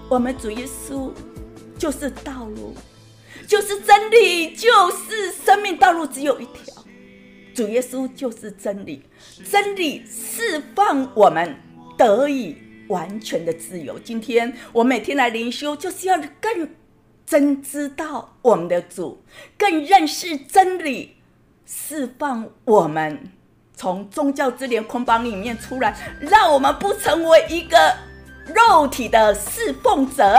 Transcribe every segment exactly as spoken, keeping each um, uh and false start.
我们主耶稣就是道路，就是真理，就是生命道路，只有一条。主耶稣就是真理，真理释放我们得以完全的自由。今天我每天来灵修，就是要更真知道我们的主，更认识真理，释放我们从宗教之帘捆绑里面出来，让我们不成为一个肉体的侍奉者。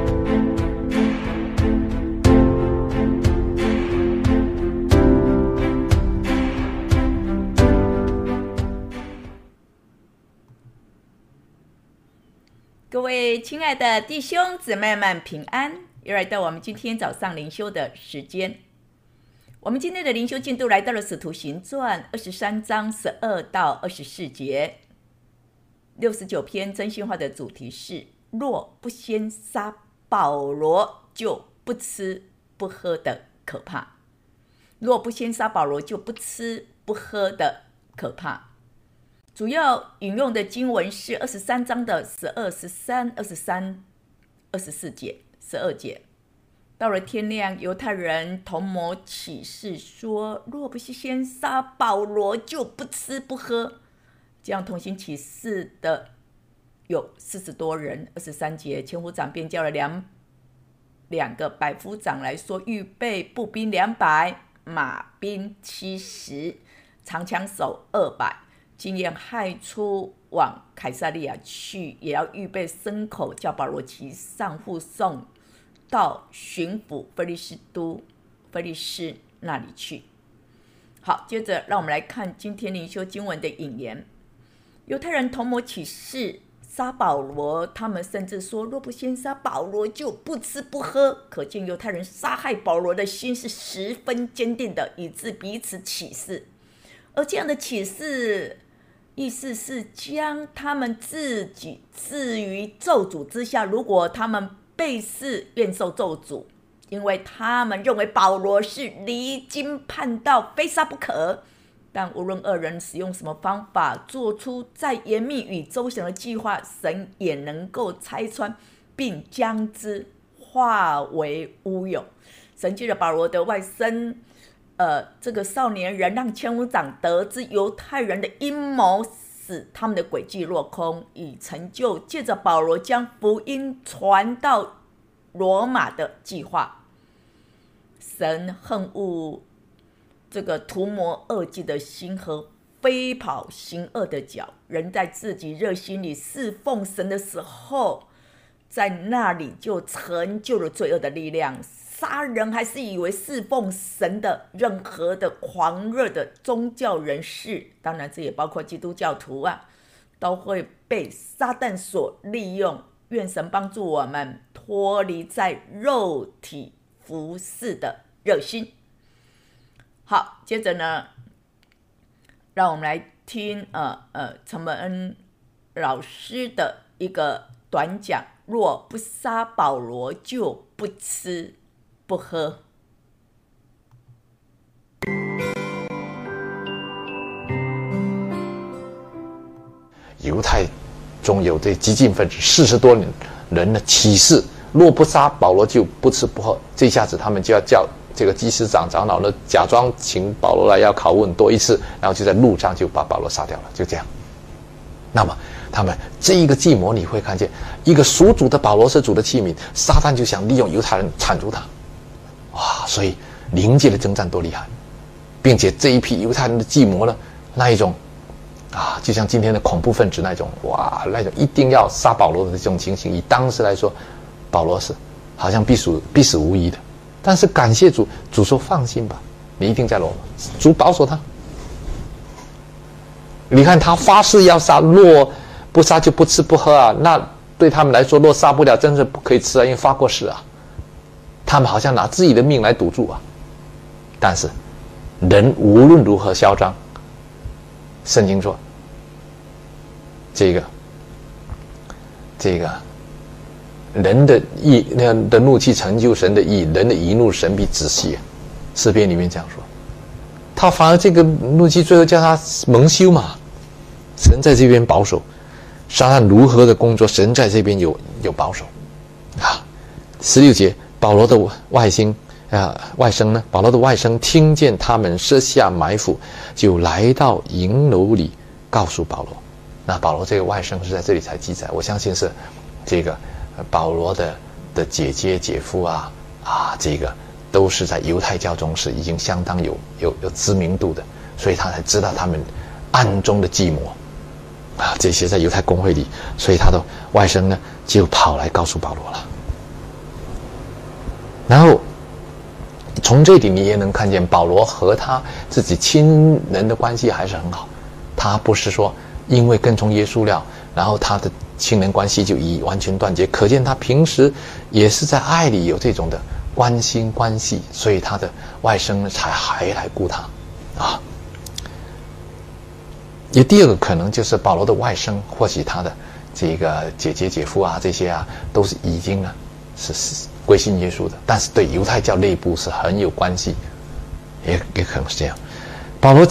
各位亲爱的弟兄姊妹们平安，又来到我们今天早上灵修的时间。我们今天的灵修进度来到了使徒行传二十三章十二到二十四节。六十九篇真心话的主题是：若不先杀保罗，就不吃不喝的可怕。若不先杀保罗，就不吃不喝的可怕。主要引用的经文是二十三章的十二、十三、二十三、二十四节、十二节。到了天亮，犹太人同谋起誓说，若不是先杀保罗，就不吃不喝。这样同行起誓的有四十多人。二十三节，千夫长便叫了两两个百夫长来说，预备步兵两百，马兵七十，长枪手二百。经验害出往凯撒利亚去，也要预备牲口，叫保罗骑上护送到巡抚菲利斯都菲利斯那里去。好，接着让我们来看今天灵修经文的引言。犹太人同谋起誓杀保罗，他们甚至说，若不先杀保罗，就不吃不喝。可见犹太人杀害保罗的心是十分坚定的，以致彼此起誓。而这样的起誓意思是将他们自己置于咒诅之下，如果他们背誓，愿受咒诅，因为他们认为保罗是离经叛道，非杀不可。但无论二人使用什么方法，做出再严密与周详的计划，神也能够拆穿，并将之化为乌有。神借着保罗的外甥呃，这个少年人让千夫长得知犹太人的阴谋，使他们的诡计落空，以成就借着保罗将福音传到罗马的计划。神恨恶这个图谋恶计的心和飞跑行恶的脚。人在自己热心里侍奉神的时候，在那里就成就了罪恶的力量。杀人还是以为侍奉神的任何的狂热的宗教人士，当然这也包括基督教徒啊，都会被撒旦所利用。愿神帮助我们脱离在肉体服侍的热心。好，接着呢，让我们来听呃呃陈本恩老师的一个短讲：若不杀保罗，就不吃不喝。 犹太中有这激进分子四十多人的起誓，若不杀保罗就不吃不喝。这下子他们就要叫这个祭司长长老呢假装请保罗来要拷问多一次，然后就在路上就把保罗杀掉了，就这样。那么他们这一个计谋，你会看见一个属主的保罗是主的器皿，撒旦就想利用犹太人铲除他。哇，所以灵界的征战多厉害，并且这一批犹太人的计谋呢，那一种啊，就像今天的恐怖分子那种，哇，那种一定要杀保罗的这种情形，以当时来说，保罗是好像必死必死无疑的。但是感谢主，主说放心吧，你一定在罗马，主保守他。你看他发誓要杀，若不杀就不吃不喝啊，那对他们来说，若杀不了，真是不可以吃啊，因为发过誓啊。他们好像拿自己的命来赌注啊。但是人无论如何嚣张，圣经说这个这个人的义那的怒气成就神的义，人的一怒神必止息。诗篇里面这样说，他反而这个怒气最后叫他蒙羞嘛。神在这边保守，撒旦如何的工作，神在这边有有保守。 十六节，保罗的外甥啊外甥呢，保罗的外甥听见他们设下埋伏，就来到营楼里告诉保罗。那保罗这个外甥是在这里才记载，我相信是这个保罗的的姐姐姐夫啊啊，这个都是在犹太教中是已经相当有有有知名度的，所以他才知道他们暗中的计谋啊，这些在犹太公会里，所以他的外甥呢就跑来告诉保罗了。然后从这里你也能看见保罗和他自己亲人的关系还是很好，他不是说因为跟从耶稣了，然后他的亲人关系就已完全断绝，可见他平时也是在爱里有这种的关心关系，所以他的外甥呢才还来顾他啊。也第二个可能就是保罗的外甥，或许他的这个姐姐姐夫啊这些啊都是已经呢是归信耶稣的，但是对犹太教内部是很有关系，也也可能是这样。保罗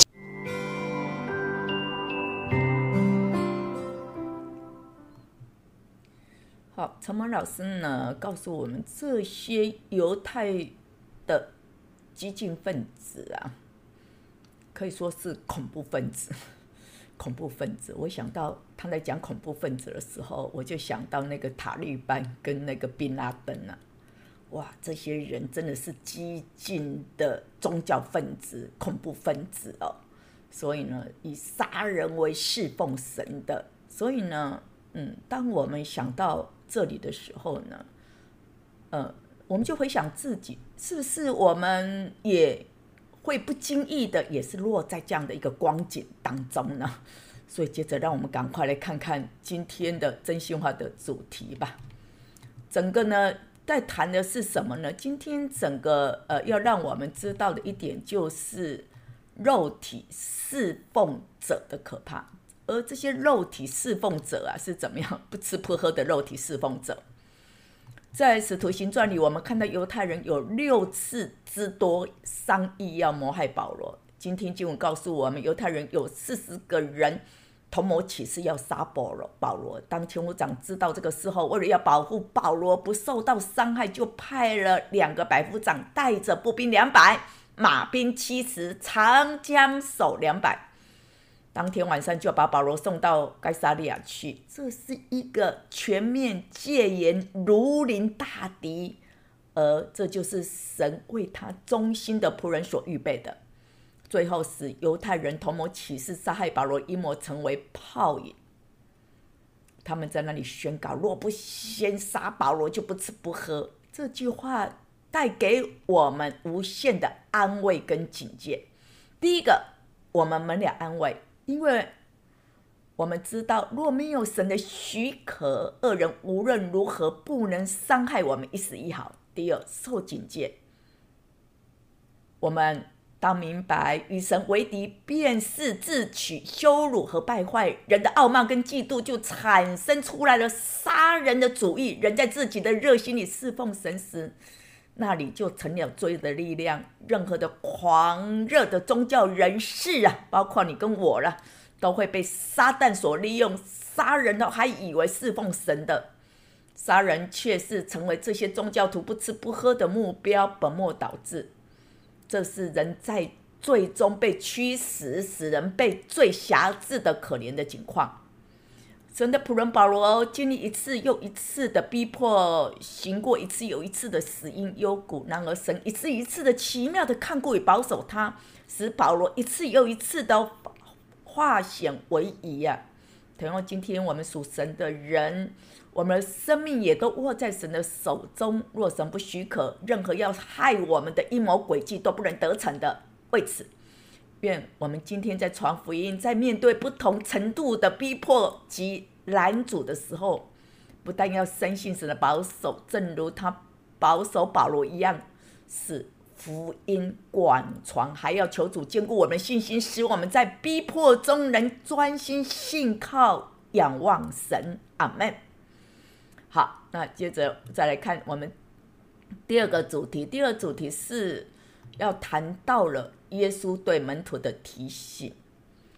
好，陈蒙老师呢告诉我们，这些犹太的激进分子啊，可以说是恐怖分子。恐怖分子，我想到他在讲恐怖分子的时候，我就想到那个塔利班跟那个宾拉登啊，哇，这些人真的是激进的宗教分子、恐怖分子哦。所以呢，以杀人为侍奉神的。所以呢，嗯，当我们想到这里的时候呢，呃，我们就回想自己，是不是我们也会不经意的也是落在这样的一个光景当中呢？所以接着让我们赶快来看看今天的真心话的主题吧。整个呢在谈的是什么呢？今天整个呃要让我们知道的一点就是肉体侍奉者的可怕。而这些肉体侍奉者啊是怎么样不吃不喝的肉体侍奉者？在使徒行传里，我们看到犹太人有六次之多商议要谋害保罗。今天经文告诉我们，犹太人有四十个人同谋起事要杀保罗。保罗当千夫长知道这个事后，为了要保护保罗不受到伤害，就派了两个百夫长带着步兵两百，马兵七十，长枪手两百。当天晚上就把保罗送到该撒利亚去。这是一个全面戒严、如临大敌，而这就是神为他忠心的仆人所预备的。最后使犹太人同谋起事杀害保罗，阴谋成为泡影。他们在那里宣告，若不先杀保罗，就不吃不喝。这句话带给我们无限的安慰跟警戒。第一个，我们门了安慰，因为我们知道若没有神的许可，恶人无论如何不能伤害我们一丝一毫。第二，受警戒，我们当明白与神为敌便是自取羞辱和败坏，人的傲慢跟嫉妒就产生出来了杀人的主意。人在自己的热心里侍奉神时，那里就成了罪的力量。任何的狂热的宗教人士啊，包括你跟我啦，都会被撒旦所利用。杀人的还以为侍奉神的，杀人却是成为这些宗教徒不吃不喝的目标，本末倒置。这是人在最终被驱使，使人被罪辖制的可怜的境况。神的仆人保罗经历一次又一次的逼迫，行过一次又一次的死荫幽谷，然而神一次一次的奇妙的看顾与保守他，使保罗一次又一次的化险为夷啊！同样，今天我们属神的人，我们的生命也都握在神的手中。若神不许可，任何要害我们的阴谋诡计都不能得逞的。为此，愿我们今天在传福音，在面对不同程度的逼迫及拦阻的时候，不但要深信神的保守，正如他保守保罗一样，使福音广传，还要求主坚固我们的信心，使我们在逼迫中能专心信靠仰望神。阿们。好，那接着再来看我们第二个主题。第二个主题是要谈到了耶稣对门徒的提醒。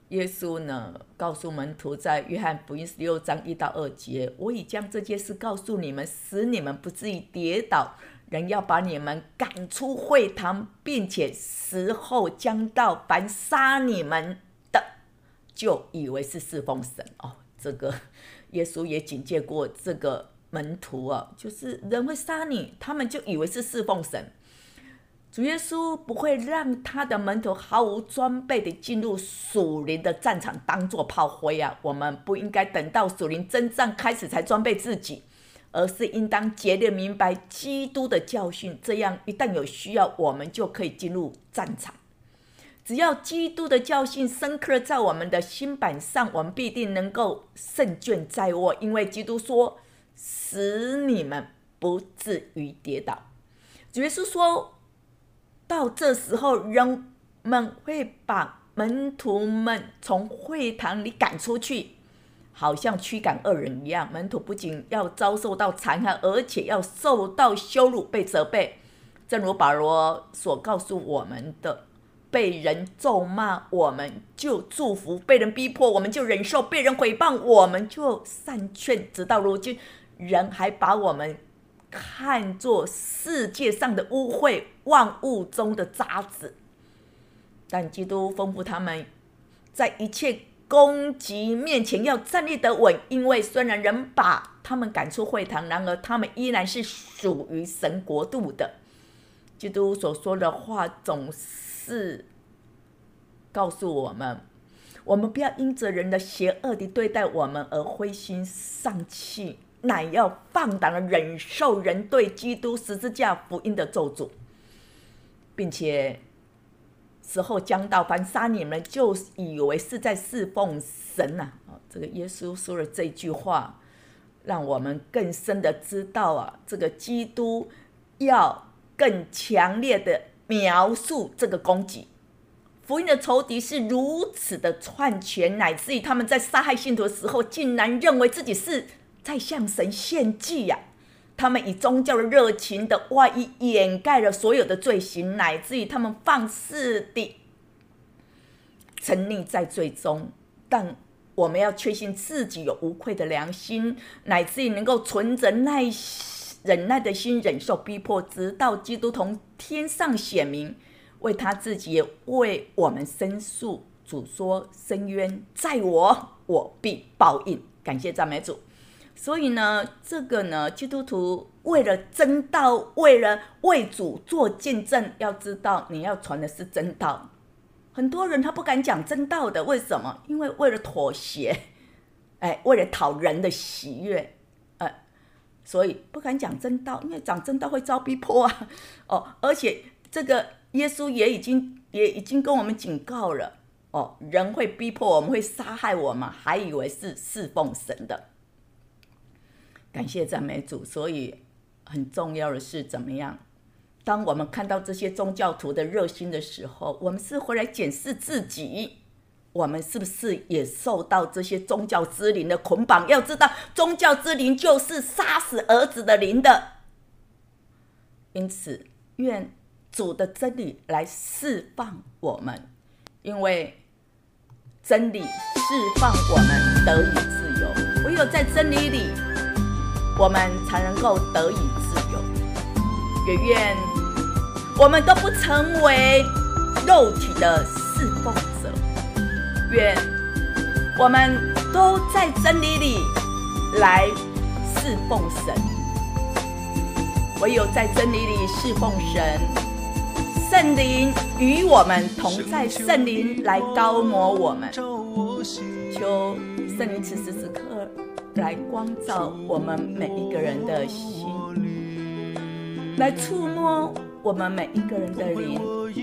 耶稣呢告诉门徒，在约翰福音十六章一到二节，我已将这件事告诉你们，使你们不至于跌倒。人要把你们赶出会堂，并且时候将到，凡杀你们的就以为是侍奉神。哦，这个耶稣也警戒过这个门徒啊，就是人会杀你，他们就以为是侍奉神。主耶稣不会让他的门徒毫无装备的进入属灵的战场当作炮灰啊！我们不应该等到属灵征战开始才装备自己，而是应当竭力明白基督的教训，这样一旦有需要，我们就可以进入战场。只要基督的教训深刻在我们的心板上，我们必定能够胜券在握，因为基督说，使你们不至于跌倒。主耶稣说，到这时候，人们会把门徒们从会堂里赶出去，好像驱赶恶人一样。门徒不仅要遭受到残害，而且要受到羞辱，被责备。正如保罗所告诉我们的，被人咒骂我们就祝福，被人逼迫我们就忍受，被人毁谤我们就善劝。直到如今，人还把我们看作世界上的污秽，万物中的渣滓。但基督吩咐他们在一切攻击面前要站立得稳，因为虽然人把他们赶出会堂，然而他们依然是属于神国度的。基督所说的话总是告诉我们，我们不要因着人的邪恶地对待我们而灰心丧气，乃要放胆的忍受人对基督十字架福音的咒诅，并且时候将到，凡杀你们就以为是在侍奉神啊！这个耶稣说了这句话，让我们更深的知道啊，这个基督要更强烈的描述这个攻击。福音的仇敌是如此的篡权，乃至于他们在杀害信徒的时候，竟然认为自己是在向神献祭呀、啊！他们以宗教的热情的外衣掩盖了所有的罪行，乃至于他们放肆地沉溺在罪中。但我们要确信自己有无愧的良心，乃至于能够存着耐忍耐的心忍受逼迫，直到基督从天上显明，为他自己也为我们申诉。主说：伸冤在我，我必报应。感谢赞美主。所以呢，这个呢，基督徒为了真道，为了为主做见证，要知道你要传的是真道。很多人他不敢讲真道的，为什么？因为为了妥协，哎，为了讨人的喜悦，呃，所以不敢讲真道，因为讲真道会遭逼迫啊。哦，而且这个耶稣也已经也已经跟我们警告了，哦，人会逼迫我们，会杀害我们，还以为是侍奉神的。感谢赞美主。所以很重要的是怎么样？当我们看到这些宗教徒的热心的时候，我们是回来检视自己，我们是不是也受到这些宗教之灵的捆绑？要知道，宗教之灵就是杀死儿子的灵的。因此，愿主的真理来释放我们，因为真理释放我们得以自由。唯有在真理里，我们才能够得以自由。也愿我们都不成为肉体的侍奉者，愿我们都在真理里来侍奉神。唯有在真理里侍奉神，圣灵与我们同在，圣灵来高摩我们。求圣灵此时此刻来光照我们每一个人的心，来触摸我们每一个人的灵，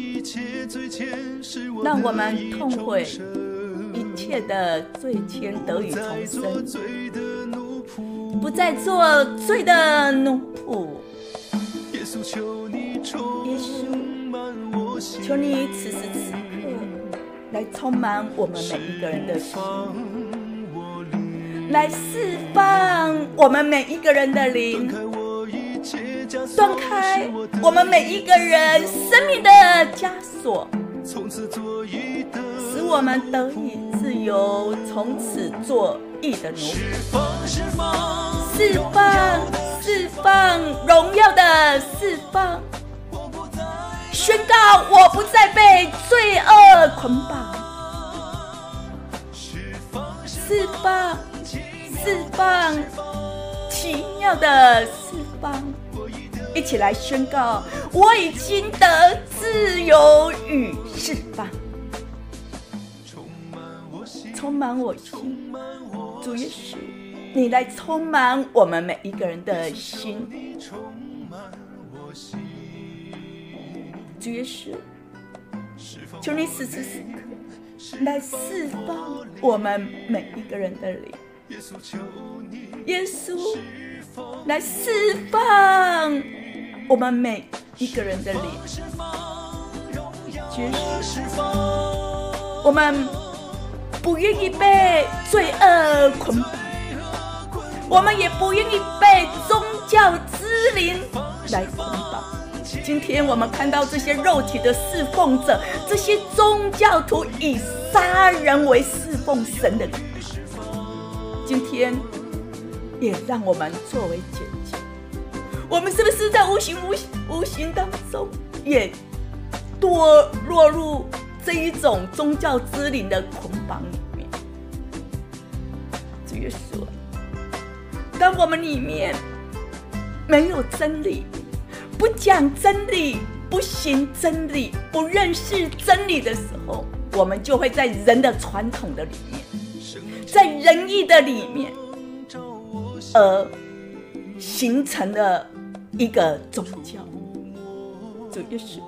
让我们痛悔一切的罪愆得以重生，不再做罪的奴仆。耶稣，求你此时此刻来充满我们每一个人的心，来释放我们每一个人的灵，断开我们每一个人生命的枷锁，使我们得以自自由，从此做义的奴。释放，释放，荣耀的释放，宣告我不再被罪恶捆绑。释放，释放，奇妙的释放，一起来宣告，我已经得自由与释放，充满我心。主耶稣，你来充满我们每一个人的心。主耶稣，求你此时此刻来释放我们每一个人的灵。耶稣，来释放我们每一个人的灵。耶稣，我们不愿意被罪恶捆绑，我们也不愿意被宗教之灵来捆绑。今天我们看到这些肉体的侍奉者，这些宗教徒以杀人为侍奉神的礼堂，今天也让我们作为检验，我们是不是在无形 无, 无形当中也多落入这一种宗教之灵的捆绑里面？主耶稣，当我们里面没有真理，不讲真理，不行真理，不认识真理的时候，我们就会在人的传统的里面，在仁义的里面，而形成了一个宗教。主耶稣，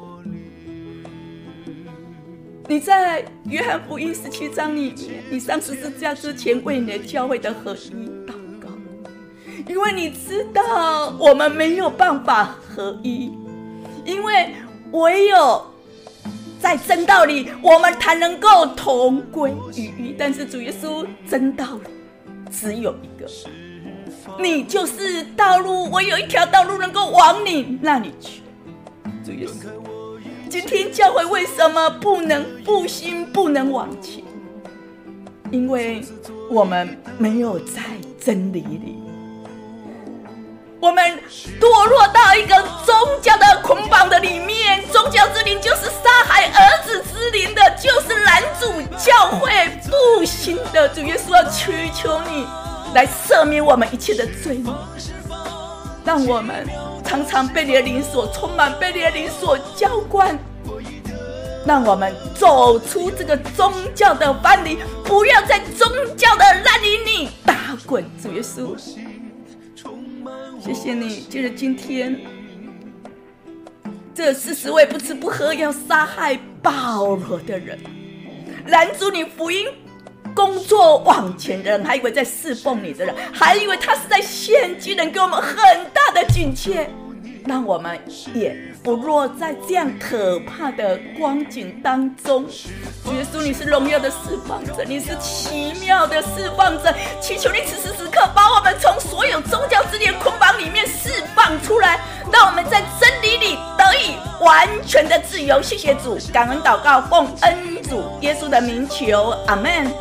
你在约翰福音十七章里面，你上十字架之前为你的教会的合一祷告，因为你知道我们没有办法合一，因为唯有在真道里我们才能够同归于一。但是主耶稣，真道只有一个，你就是道路，唯有一条道路能够往你那里去。主耶稣，今天教会为什么不能复兴，不能往前？因为我们没有在真理里，我们堕落到一个宗教的捆绑的里面。宗教之灵就是杀害儿子之灵的，就是拦阻教会复兴的。主耶稣，要祈求你来赦免我们一切的罪孽，让我们常常被你的灵所充满，被你的灵所浇灌，让我们走出这个宗教的藩篱，不要在宗教的烂泥里打滚。主耶稣，谢谢你，借着今天这四十位不吃不喝要杀害保罗的人，拦阻你福音工作往前的人，还以为在侍奉你的人，还以为他是在献祭人，给我们很大的警戒，让我们也不落在这样可怕的光景当中。主耶稣，你是荣耀的释放者，你是奇妙的释放者，祈求你此时此刻把我们从所有宗教之灵捆绑里面释放出来，让我们在真理里得以完全的自由。谢谢主，感恩祷告，奉恩主耶稣的名求，阿们。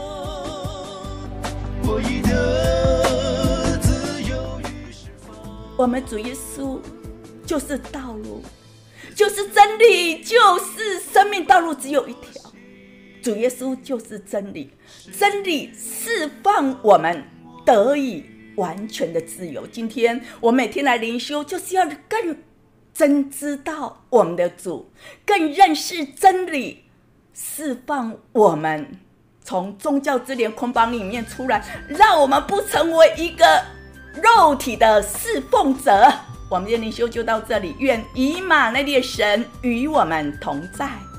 我们主耶稣就是道路，就是真理，就是生命，道路只有一条。主耶稣就是真理，真理释放我们得以完全的自由。今天我每天来灵修，就是要更真知道我们的主，更认识真理，释放我们从宗教之灵捆绑里面出来，让我们不成为一个肉体的侍奉者。我们的灵修就到这里，愿以马内利的神与我们同在。